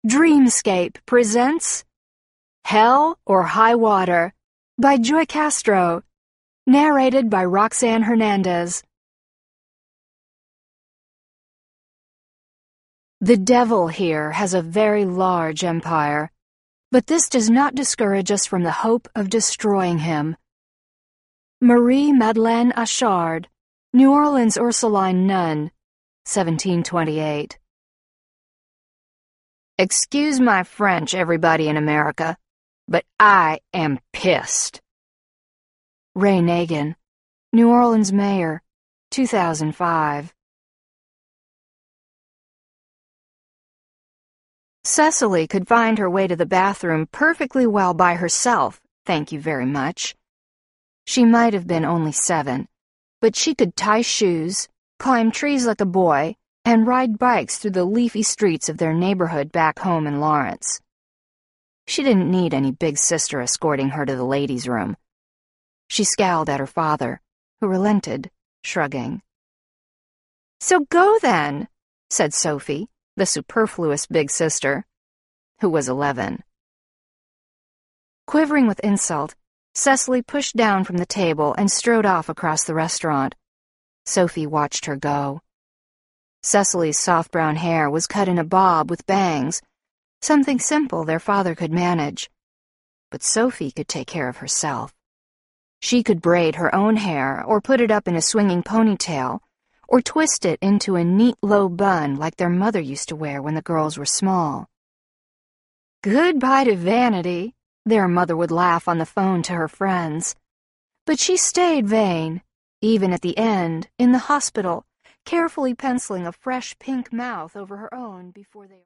Dreamscape presents Hell or High Water by Joy Castro, narrated by Roxanne Hernandez. The devil here has a very large empire, but this does not discourage us from the hope of destroying him. Marie Madeleine Achard, New Orleans Ursuline nun, 1728. Excuse my French, everybody in America, but I am pissed. Ray Nagin, New Orleans Mayor, 2005. Cecily could find her way to the bathroom perfectly well by herself, thank you very much. She might have been only 7, but she could tie shoes, climb trees like a boy, and ride bikes through the leafy streets of their neighborhood back home in Lawrence. She didn't need any big sister escorting her to the ladies' room. She scowled at her father, who relented, shrugging. "So go then," said Sophie, the superfluous big sister, who was 11. Quivering with insult, Cecily pushed down from the table and strode off across the restaurant. Sophie watched her go. Cecily's soft brown hair was cut in a bob with bangs, something simple their father could manage. But Sophie could take care of herself. She could braid her own hair or put it up in a swinging ponytail, or twist it into a neat low bun like their mother used to wear when the girls were small. Goodbye to vanity, their mother would laugh on the phone to her friends. But she stayed vain, even at the end, in the hospital, carefully penciling a fresh pink mouth over her own before they...